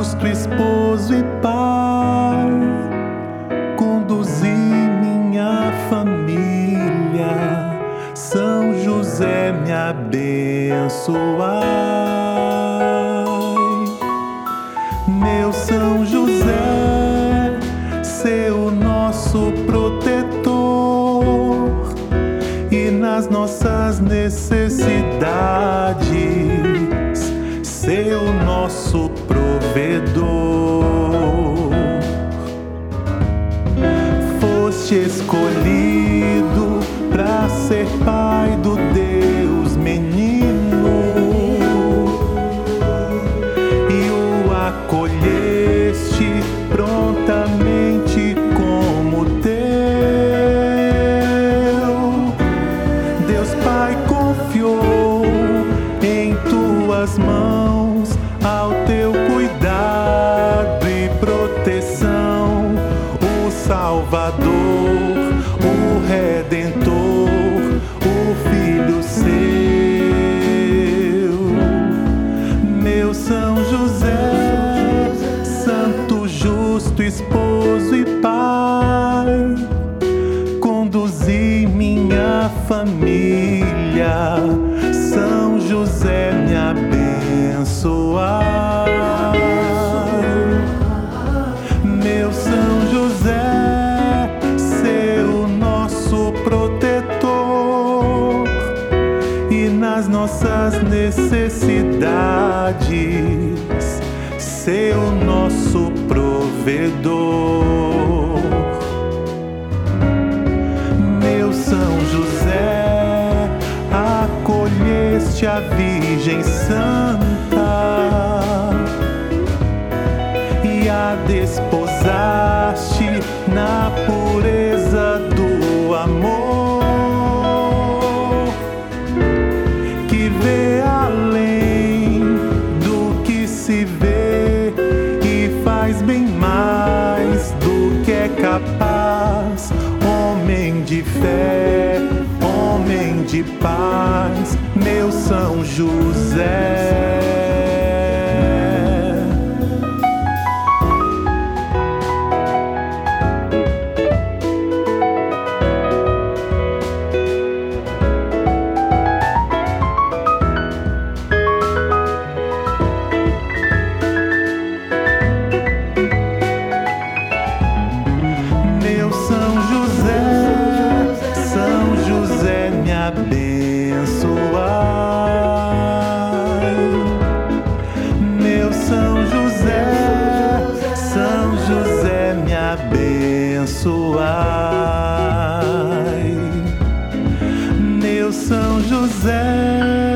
justo esposo e pai, conduzi minha família. São José, me abençoai. Meu São José, seu nosso protetor, e nas nossas necessidades, seu nosso provedor. Foste escolhido para ser pai do Deus menino, e o acolheste prontamente como teu. Deus Pai confiou em tuas mãos ao teu cuidado e proteção, o Salvador, o Redentor, o Filho seu. Meu São José, santo, justo esposo e pai, conduzi minha família. São José, me abençoai. Meu São José, seu nosso protetor, e nas nossas necessidades, seu nosso provedor. Meu São José, acolheste a Virgem Santa e a desposaste na pureza do amor, que vê além do que se vê e faz bem mais do que é capaz. Homem de fé, homem de paz, meu São José. Meu São José, São José, me abençoai. Meu São José, São José, me abençoai. Meu São José,